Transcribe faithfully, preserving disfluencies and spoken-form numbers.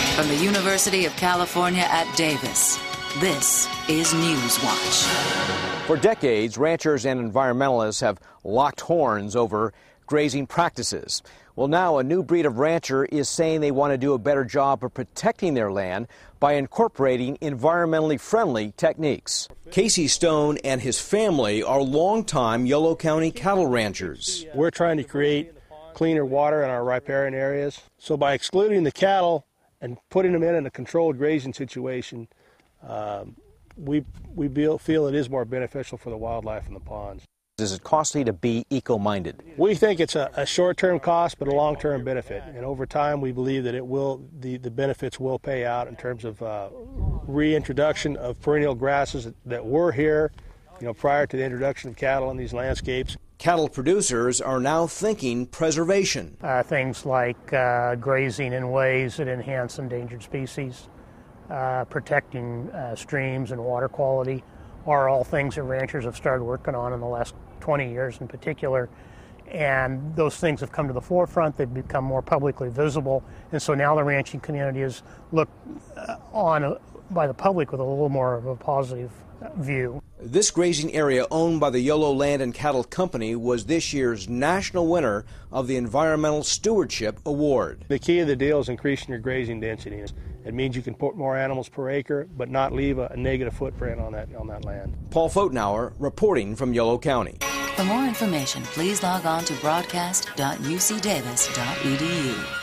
From the University of California at Davis, this is Newswatch. For decades, ranchers and environmentalists have locked horns over grazing practices. Well, now a new breed of rancher is saying they want to do a better job of protecting their land by incorporating environmentally friendly techniques. Casey Stone and his family are longtime Yolo County cattle ranchers. We're trying to create cleaner water in our riparian areas. So by excluding the cattle and putting them in, in a controlled grazing situation, um, we, we feel it is more beneficial for the wildlife in the ponds. Is it costly to be eco-minded? We think it's a, a short-term cost, but a long-term benefit. And over time, we believe that it will, the, the benefits will pay out in terms of uh, reintroduction of perennial grasses that, that were here, you know, prior to the introduction of cattle in these landscapes. Cattle producers are now thinking preservation. Uh, things like uh, grazing in ways that enhance endangered species, uh, protecting uh, streams and water quality are all things that ranchers have started working on in the last twenty years in particular. And those things have come to the forefront. They've become more publicly visible. And so now the ranching community is looked uh, on uh, by the public with a little more of a positive view. This grazing area owned by the Yolo Land and Cattle Company was this year's national winner of the Environmental Stewardship Award. The key of the deal is increasing your grazing density. It means you can put more animals per acre, but not leave a, a negative footprint on that on that land. Paul Fotenauer reporting from Yolo County. For more information, please log on to broadcast dot u c davis dot e d u.